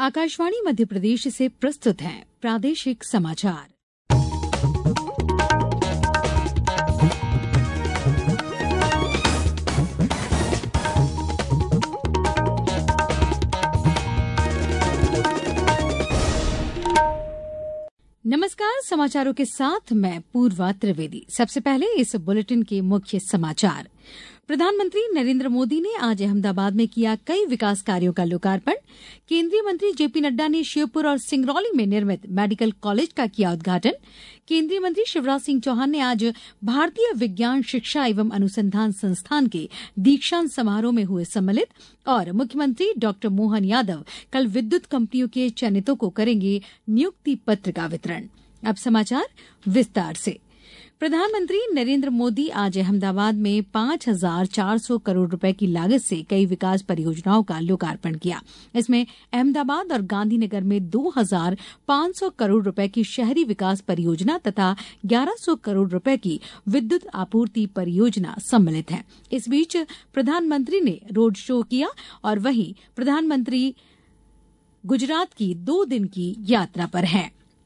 आकाशवाणी मध्य प्रदेश से प्रस्तुत हैं प्रादेशिक समाचार। नमस्कार, समाचारों के साथ मैं पूर्वा त्रिवेदी। सबसे पहले इस बुलेटिन के मुख्य समाचार। प्रधानमंत्री नरेंद्र मोदी ने आज अहमदाबाद में किया कई विकास कार्यों का लोकार्पण। केंद्रीय मंत्री जेपी नड्डा ने श्योपुर और सिंगरौली में निर्मित मेडिकल कॉलेज का किया उद्घाटन। केंद्रीय मंत्री शिवराज सिंह चौहान ने आज भारतीय विज्ञान शिक्षा एवं अनुसंधान संस्थान के दीक्षांत समारोह में हुए सम्मिलित। और मुख्यमंत्री डॉक्टर मोहन यादव कल विद्युत कंपनियों के चयनितों को करेंगे नियुक्ति पत्र का वितरण। अब समाचार विस्तार से। प्रधानमंत्री नरेंद्र मोदी आज अहमदाबाद में 5,400 करोड़ रुपए की लागत से कई विकास परियोजनाओं का लोकार्पण किया। इसमें अहमदाबाद और गांधीनगर में 2,500 करोड़ रुपए की शहरी विकास परियोजना तथा 1,100 करोड़ रुपए की विद्युत आपूर्ति परियोजना सम्मिलित है। इस बीच प्रधानमंत्री ने रोड शो किया और वहीं प्रधानमंत्री गुजरात की 2 दिन की यात्रा पर हैं।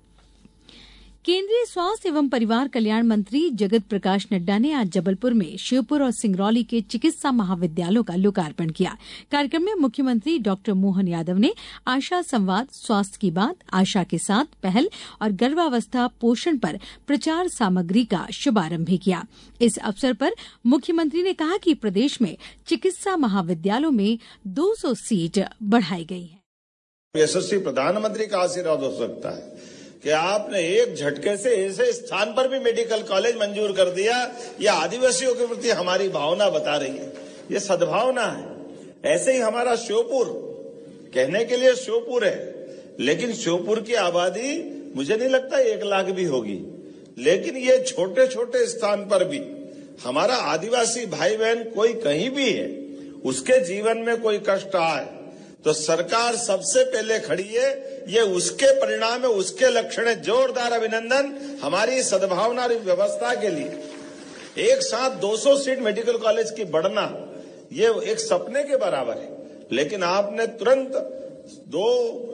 केंद्रीय स्वास्थ्य एवं परिवार कल्याण मंत्री जगत प्रकाश नड्डा ने आज जबलपुर में श्योपुर और सिंगरौली के चिकित्सा महाविद्यालयों का लोकार्पण किया। कार्यक्रम में मुख्यमंत्री डॉक्टर मोहन यादव ने आशा संवाद, स्वास्थ्य की बात, आशा के साथ पहल और गर्भावस्था पोषण पर प्रचार सामग्री का शुभारंभ भी किया। इस अवसर पर मुख्यमंत्री ने कहा कि प्रदेश में चिकित्सा महाविद्यालयों में 200 सीट बढ़ाई गई है। यशस्वी प्रधानमंत्री का आशीर्वाद हो सकता है कि आपने एक झटके से ऐसे स्थान पर भी मेडिकल कॉलेज मंजूर कर दिया। यह आदिवासियों के प्रति हमारी भावना बता रही है, ये सद्भावना है। ऐसे ही हमारा श्योपुर, कहने के लिए श्योपुर है, लेकिन श्योपुर की आबादी मुझे नहीं लगता 1 लाख भी होगी। लेकिन ये छोटे छोटे स्थान पर भी हमारा आदिवासी भाई बहन कोई कहीं भी है, उसके जीवन में कोई कष्ट आए तो सरकार सबसे पहले खड़ी है। ये उसके परिणाम है, उसके लक्षण है। जोरदार अभिनंदन हमारी सद्भावना व्यवस्था के लिए। एक साथ 200 सीट मेडिकल कॉलेज की बढ़ना ये एक सपने के बराबर है, लेकिन आपने तुरंत 2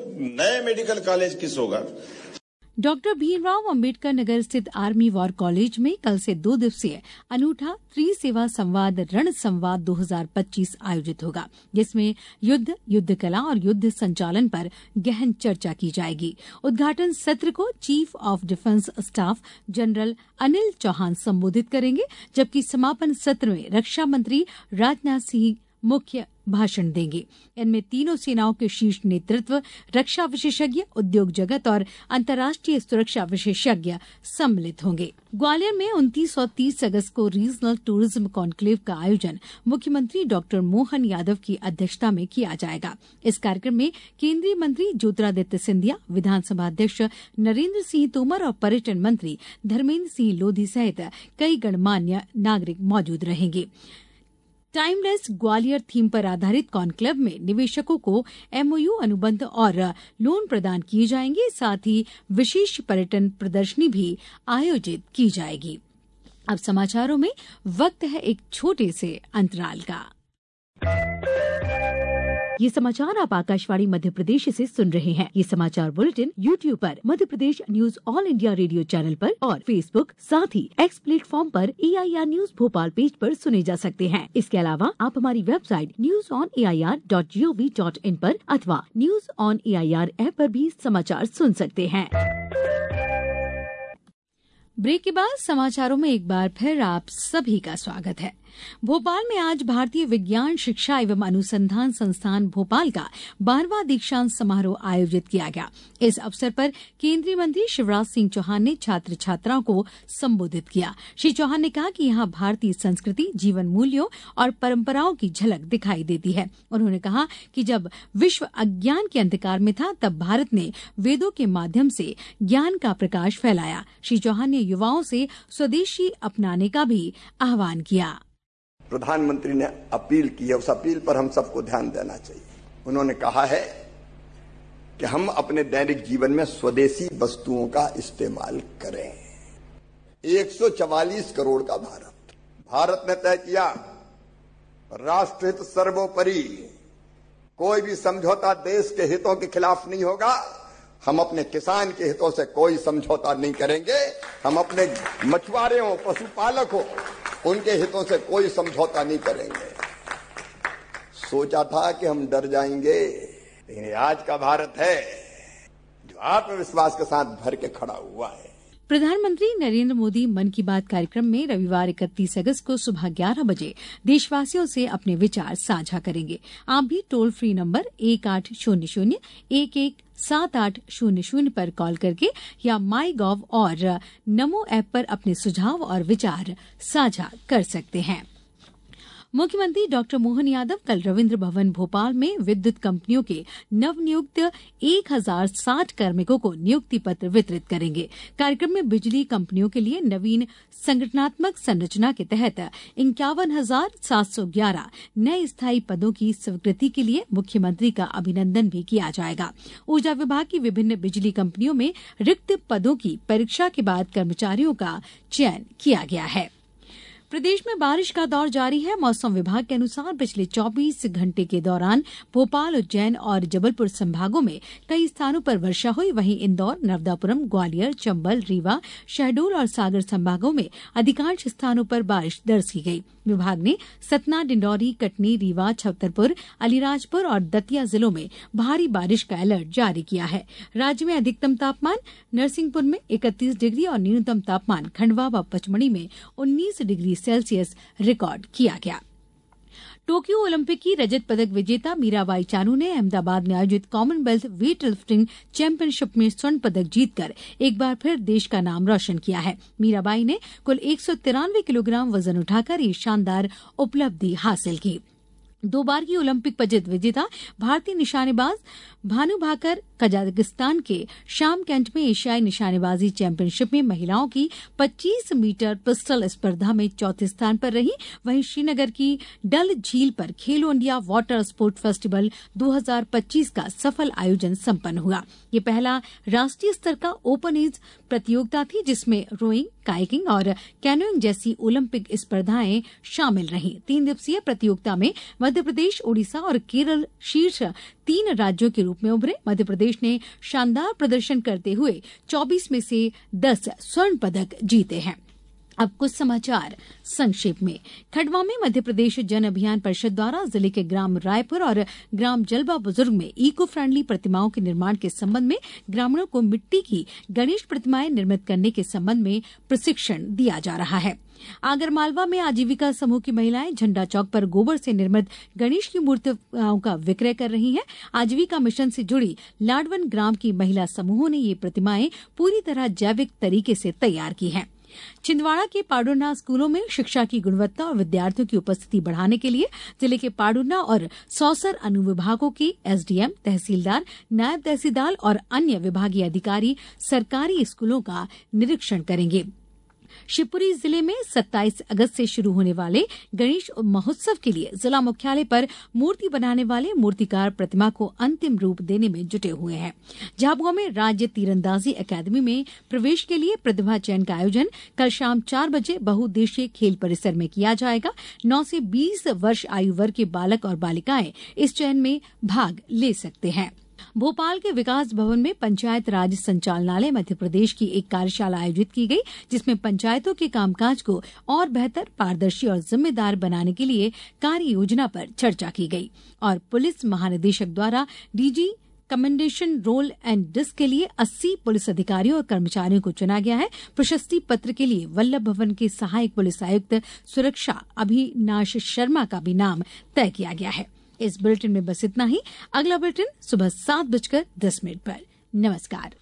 नए मेडिकल कॉलेज की सौगात। डॉक्टर भीमराव अंबेडकर नगर स्थित आर्मी वॉर कॉलेज में कल से 2 दिवसीय अनूठा त्रिसेवा संवाद रण संवाद 2025 आयोजित होगा, जिसमें युद्ध कला और युद्ध संचालन पर गहन चर्चा की जाएगी। उद्घाटन सत्र को chief of defence staff general Anil Chauhan संबोधित करेंगे, जबकि समापन सत्र में रक्षा मंत्री राजनाथ सिंह मुख्य भाषण देंगे। इनमें तीनों सेनाओं के शीर्ष नेतृत्व, रक्षा विशेषज्ञ, उद्योग जगत और अंतर्राष्ट्रीय सुरक्षा विशेषज्ञ सम्मिलित होंगे। ग्वालियर में 29 और 30 अगस्त को रीजनल टूरिज्म कॉन्क्लेव का आयोजन मुख्यमंत्री डॉक्टर मोहन यादव की अध्यक्षता में किया जाएगा। इस कार्यक्रम में केंद्रीय मंत्री ज्योतिरादित्य सिंधिया, विधानसभा अध्यक्ष नरेंद्र सिंह तोमर और पर्यटन मंत्री धर्मेंद्र सिंह लोधी सहित कई गणमान्य नागरिक मौजूद रहेंगे। टाइमलेस ग्वालियर थीम पर आधारित कॉन्क्लेव में निवेशकों को एमओयू अनुबंध और लोन प्रदान किए जाएंगे। साथ ही विशेष पर्यटन प्रदर्शनी भी आयोजित की जाएगी। अब समाचारों में वक्त है एक छोटे से अंतराल का। ये समाचार आप आकाशवाणी मध्य प्रदेश से सुन रहे हैं। ये समाचार बुलेटिन YouTube पर Madhya Pradesh news all India radio channel पर और फेसबुक साथ ही एक्स प्लेटफॉर्म पर AIR न्यूज भोपाल पेज पर सुने जा सकते हैं। इसके अलावा आप हमारी वेबसाइट newsonair.gov.in पर अथवा न्यूज ऑन AIR ऐप पर भी समाचार सुन सकते हैं। ब्रेक के बाद समाचारों में एक बार फिर आप सभी का स्वागत है। भोपाल में आज भारतीय विज्ञान शिक्षा एवं अनुसंधान संस्थान भोपाल का 12वां दीक्षांत समारोह आयोजित किया गया। इस अवसर पर केंद्रीय मंत्री शिवराज सिंह चौहान ने छात्र छात्राओं को संबोधित किया। श्री चौहान ने कहा कि यहाँ भारतीय संस्कृति, जीवन मूल्यों और परंपराओं की झलक दिखाई देती है। उन्होंने कहा कि जब विश्व अज्ञान के अंधकार में था, तब भारत ने वेदों के माध्यम से ज्ञान का प्रकाश फैलाया। श्री चौहान ने युवाओं से स्वदेशी अपनाने का भी आह्वान किया। प्रधानमंत्री ने अपील की है, उस अपील पर हम सबको ध्यान देना चाहिए। उन्होंने कहा है कि हम अपने दैनिक जीवन में स्वदेशी वस्तुओं का इस्तेमाल करें। 144 करोड़ का भारत ने तय किया राष्ट्रहित सर्वोपरि, कोई भी समझौता देश के हितों के खिलाफ नहीं होगा। हम अपने किसान के हितों से कोई समझौता नहीं करेंगे। हम अपने मछुआरे हो, पशुपालक हो, उनके हितों से कोई समझौता नहीं करेंगे। सोचा था कि हम डर जाएंगे, लेकिन आज का भारत है जो आत्मविश्वास के साथ भर के खड़ा हुआ है। प्रधानमंत्री नरेंद्र मोदी मन की बात कार्यक्रम में रविवार 31 अगस्त को सुबह 11 बजे देशवासियों से अपने विचार साझा करेंगे। आप भी टोल फ्री नंबर 1800-117800 पर कॉल करके या MyGov और नमो ऐप पर अपने सुझाव और विचार साझा कर सकते हैं। मुख्यमंत्री डॉक्टर मोहन यादव कल रविन्द्र भवन भोपाल में विद्युत कंपनियों के नवनियुक्त 1060 कार्मिकों को नियुक्ति पत्र वितरित करेंगे। कार्यक्रम में बिजली कंपनियों के लिए नवीन संगठनात्मक संरचना के तहत 51,711 नए स्थायी पदों की स्वीकृति के लिए मुख्यमंत्री का अभिनंदन भी किया जाएगा। ऊर्जा विभाग की विभिन्न बिजली कंपनियों में रिक्त पदों की परीक्षा के बाद कर्मचारियों का चयन किया गया है। प्रदेश में बारिश का दौर जारी है। मौसम विभाग के अनुसार पिछले 24 घंटे के दौरान भोपाल, उज्जैन और जबलपुर संभागों में कई स्थानों पर वर्षा हुई। वहीं इंदौर, नर्मदापुरम, ग्वालियर, चंबल, रीवा, शहडोल और सागर संभागों में अधिकांश स्थानों पर बारिश दर्ज की गई। विभाग ने सतना, डिंडौरी, कटनी, रीवा, छतरपुर, अलीराजपुर और दतिया जिलों में भारी बारिश का अलर्ट जारी किया है। राज्य में अधिकतम तापमान नरसिंहपुर में 31 डिग्री और न्यूनतम तापमान खंडवा व पचमढ़ी में 19 डिग्री सेल्सियस रिकॉर्ड किया गया। टोक्यो ओलंपिक की रजत पदक विजेता मीराबाई चानू ने अहमदाबाद में आयोजित कॉमनवेल्थ वेट लिफ्टिंग चैंपियनशिप में स्वर्ण पदक जीतकर एक बार फिर देश का नाम रोशन किया है। मीराबाई ने कुल 193 किलोग्राम वजन उठाकर ये शानदार उपलब्धि हासिल की। 2 बार की ओलंपिक पदक विजेता भारतीय निशानेबाज भानु भाकर कजाकिस्तान के शाम कैंट में एशियाई निशानेबाजी चैंपियनशिप में महिलाओं की 25 मीटर पिस्टल स्पर्धा में चौथे स्थान पर रही। वहीं श्रीनगर की डल झील पर खेलो इंडिया वाटर स्पोर्ट फेस्टिवल 2025 का सफल आयोजन संपन्न हुआ। ये पहला राष्ट्रीय स्तर का ओपन एज प्रतियोगिता थी जिसमें रोइंग, कायाकिंग और कैनोइंग जैसी ओलंपिक स्पर्धाएं शामिल रहीं। 3 दिवसीय प्रतियोगिता में मध्य प्रदेश, ओडिशा और केरल शीर्ष 3 राज्यों के रूप में उभरे। मध्य प्रदेश ने शानदार प्रदर्शन करते हुए 24 में से 10 स्वर्ण पदक जीते हैं। अब कुछ समाचार संक्षेप में। खंडवा में मध्य प्रदेश जन अभियान परिषद द्वारा जिले के ग्राम रायपुर और ग्राम जलवा बुजुर्ग में इको फ्रेंडली प्रतिमाओं के निर्माण के संबंध में ग्रामीणों को मिट्टी की गणेश प्रतिमाएं निर्मित करने के संबंध में प्रशिक्षण दिया जा रहा है। आगरमालवा में आजीविका समूह की महिलाएं झंडा चौक पर गोबर से निर्मित गणेश की मूर्तियों का विक्रय कर रही हैं। आजीविका मिशन से जुड़ी लाडवन ग्राम की महिला समूहों ने ये प्रतिमाएं पूरी तरह जैविक तरीके से तैयार की हैं। छिंदवाड़ा के पाडुरना स्कूलों में शिक्षा की गुणवत्ता और विद्यार्थियों की उपस्थिति बढ़ाने के लिए जिले के पाडुरना और सौसर अनुविभागों के एसडीएम, तहसीलदार, नायब तहसीलदार और अन्य विभागीय अधिकारी सरकारी स्कूलों का निरीक्षण करेंगे। शिवपुरी जिले में 27 अगस्त से शुरू होने वाले गणेश महोत्सव के लिए जिला मुख्यालय पर मूर्ति बनाने वाले मूर्तिकार प्रतिमा को अंतिम रूप देने में जुटे हुए हैं। झाबुआ में राज्य तीरंदाजी अकादमी में प्रवेश के लिए प्रतिभा चयन का आयोजन कल शाम 4 बजे बहुउद्देशीय खेल परिसर में किया जाएगा। 9 से 20 वर्ष आयु वर्ग के बालक और बालिकाएं इस चयन में भाग ले सकते हैं। भोपाल के विकास भवन में पंचायत राज संचालनालय मध्य प्रदेश की एक कार्यशाला आयोजित की गई जिसमें पंचायतों के कामकाज को और बेहतर, पारदर्शी और जिम्मेदार बनाने के लिए कार्य योजना पर चर्चा की गई। और पुलिस महानिदेशक द्वारा DG commendation roll and disc के लिए 80 पुलिस अधिकारियों और कर्मचारियों को चुना गया है। प्रशस्ति पत्र के लिए वल्लभ भवन के सहायक पुलिस आयुक्त सुरक्षा अभिनाश शर्मा का भी नाम तय किया गया है। इस बुलेटिन में बस इतना ही। अगला बुलेटिन सुबह 7:10 पर। नमस्कार।